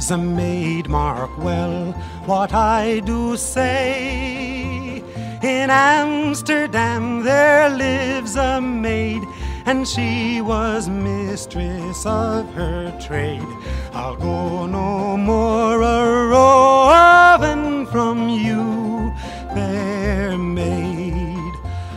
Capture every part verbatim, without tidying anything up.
lives a maid, mark well what I do say. In Amsterdam there lives a maid, and she was mistress of her trade. I'll go no more a-roving from you, fair maid.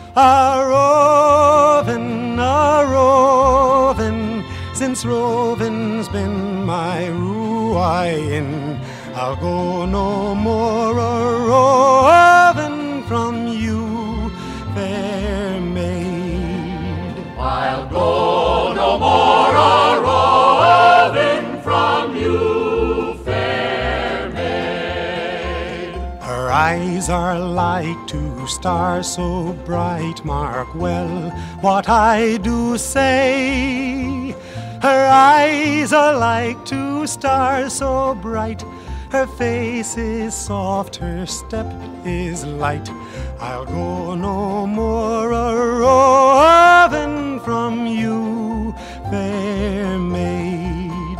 A-roving, a-roving, since roving's been my ruin. I'll go no more a-roving from you, fair maid. I'll go no more a-roving from you, fair maid. Her eyes are like two stars so bright, mark well what I do say. Her eyes are like two stars so bright, her face is soft, her step is light. I'll go no more a-roving from you, fair maid.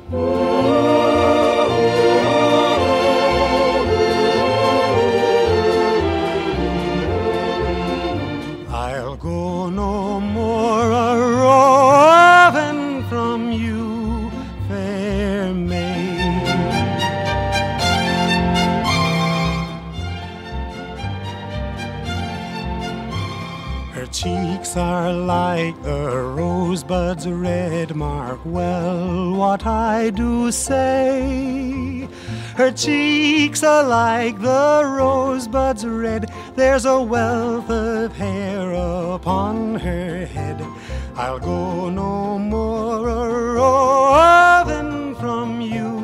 I'll go no more a-roving from you, fair maid. Her cheeks are like the rosebuds red, mark well what I do say. Her cheeks are like the rosebuds red, there's a wealth of hair upon her head. I'll go no more a-roving from you,